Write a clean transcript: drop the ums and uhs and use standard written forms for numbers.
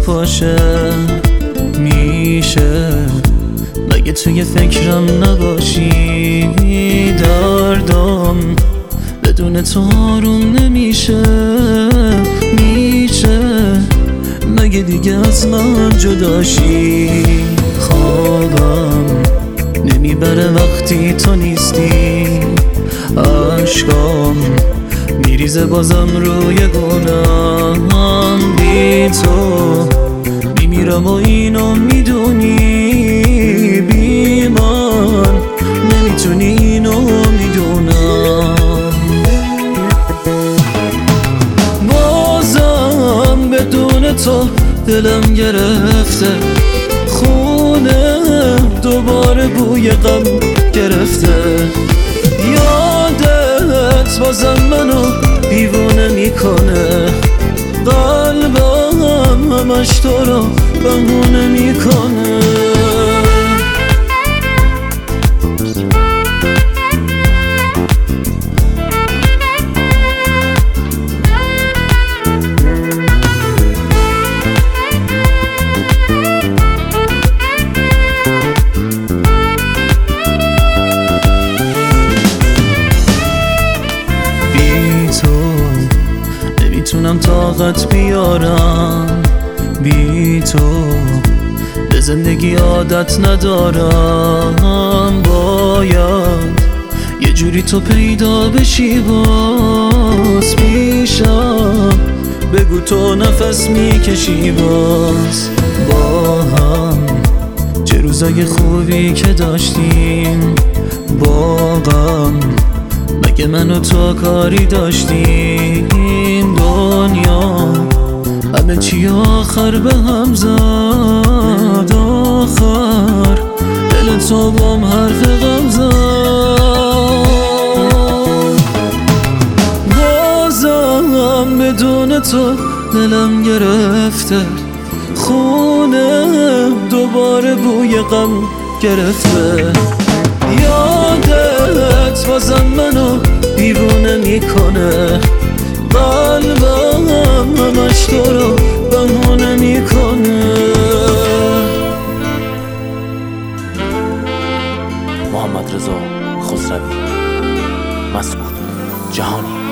میپاشه. میشه مگه توی فکرم نباشی؟ دردم بدون تو آروم نمیشه. میشه مگه دیگه از من جداشی؟ خوابم نمیبره وقتی تو نیستی. عشقام میریزه بازم روی گونم. بی تو میمیرم و اینو میدونی. بی من نمیتونی اینو میدونم. بازم بدون تو دلم گرفته. خونه دوباره بوی غم گرفته. یادت بازم منو دیوونه میکنه. قلبم همش تو رو بهونه میکنه. نمیتونم طاقت بیارم. بی تو به زندگی عادت ندارم. باید یه جوری تو پیدا بشی باز پیشم. بگو تو نفس میکشی باز. با هم چه روزای خوبی که داشتیم. با غم مگه من و تو کاری داشتیم؟ دنیا همه چی آخر به هم زد. آخر دل تو بام حرف غم زد. بازم بدون تو دلم گرفته. خونه دوباره بوی غم گرفته. یادت بازم منو دیوونه میکنه. قلبم همش تو رو بهونه میکنه. محمد رضا خسروی، مسعود جهانی.